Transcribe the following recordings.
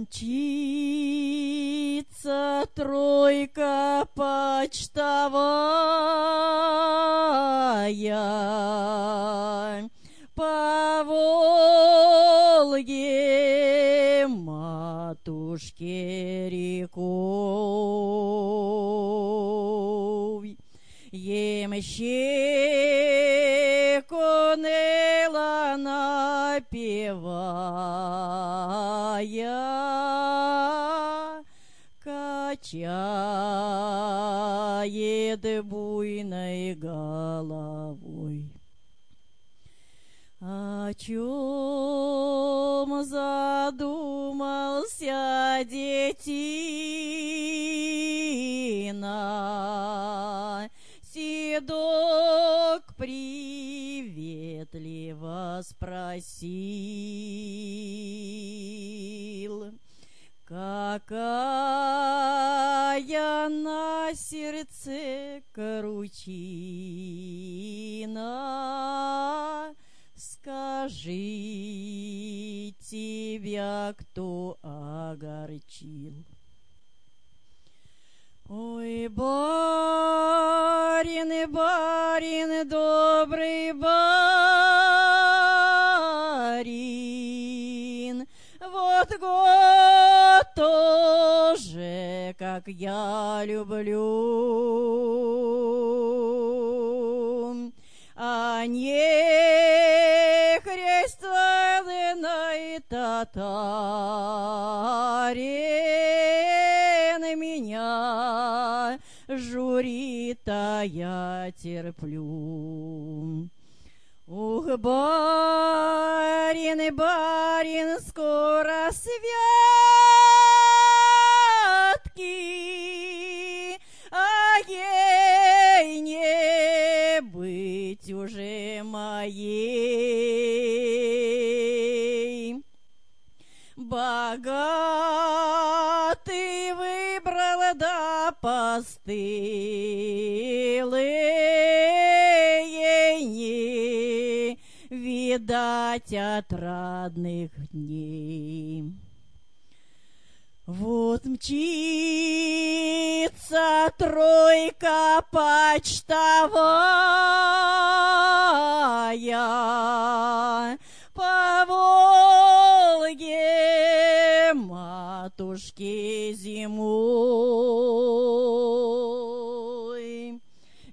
Мчится тройка почтовая по Волге, матушке рекой. Ямщик уныло напевая, качает буйной головой. О чем задумался детина? Седок приветливо спросил: какая на сердце кручина? Скажи, тебя кто огорчил? Ой, барин, барин, добрый барин, вот год тоже, как я люблю, а не христианный татарин меня журит, а я терплю. Ух, барин, барин, скоро святки, а ей не быть уже моей. Богатый выбрал да постылый, не видать отрадных дней. Вот мчится тройка почтовая по Волге, матушки зимой.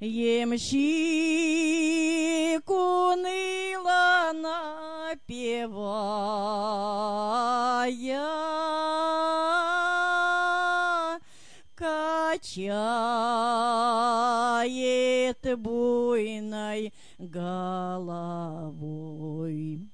Ямщик уныло напевая, качает буйной головой.